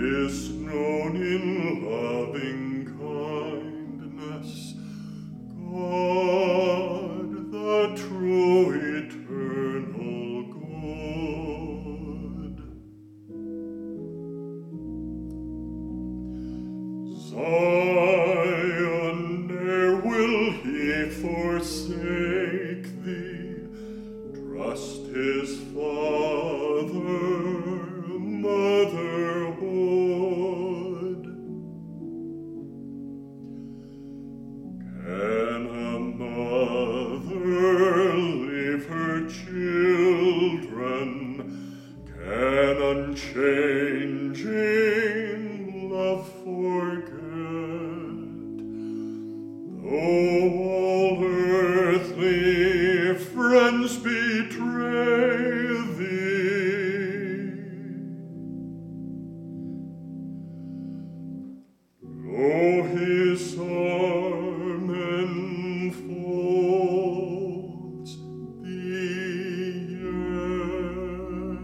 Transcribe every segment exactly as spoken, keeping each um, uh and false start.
is known in loving kindness, God, the true eternal good. Zion, ne'er will he forsake thee, trust his father, motherhood. Can a mother leave her children? Can unchanging love forget? Though all earthly friends betray thee, though his arm enfolds thee yet.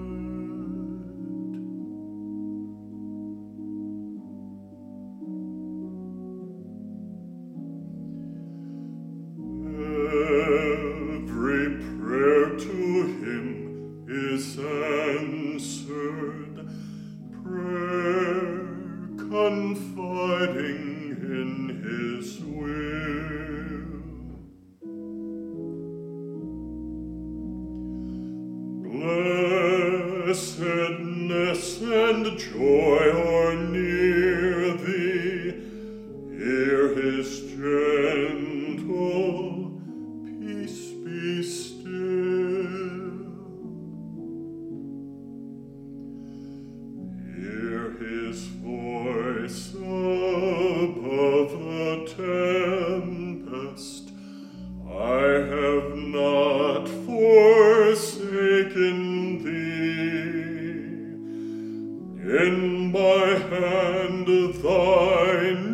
Every prayer to him is answered, prayer confiding in his will. Blessedness and joy are near thee, hear his gentle peace be still. Hear his voice above the tempest, I have not forsaken thee. In my hand thy